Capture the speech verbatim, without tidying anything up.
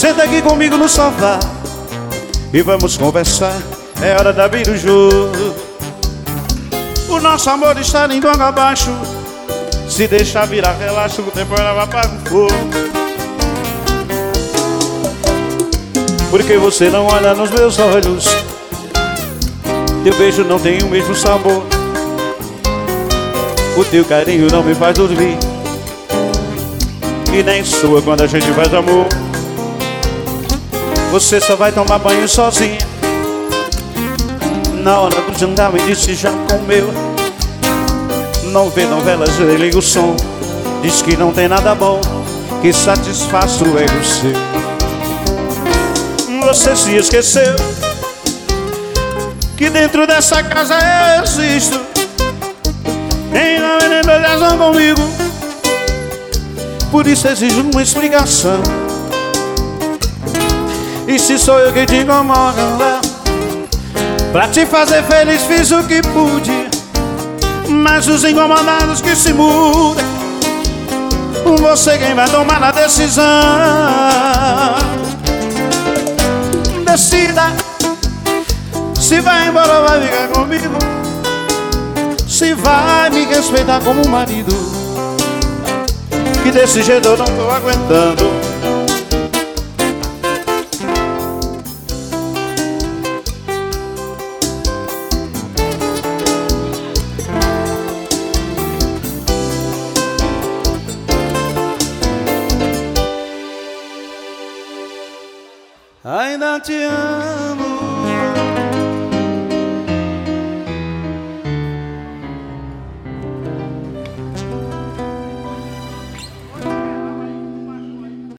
Senta aqui comigo no sofá e vamos conversar. É hora de abrir o jogo. O nosso amor está indo água abaixo. Se deixar virar, relaxa, o tempo ela apaga o fogo. Porque você não olha nos meus olhos, teu beijo não tem o mesmo sabor, o teu carinho não me faz dormir, e nem soa quando a gente faz amor. Você só vai tomar banho sozinha. Na hora do jantar me disse já comeu. Não vê novelas, liga o som. Diz que não tem nada bom que satisfaça o ego seu. Você se esqueceu que dentro dessa casa eu existo. Tem uma ligação comigo, por isso exijo uma explicação. E se sou eu que te incomoda, pra te fazer feliz fiz o que pude, mas os incomodados que se mudem, você quem vai tomar a decisão. Decida se vai embora ou vai ficar comigo, se vai me respeitar como marido, que desse jeito eu não tô aguentando. Ainda te amo,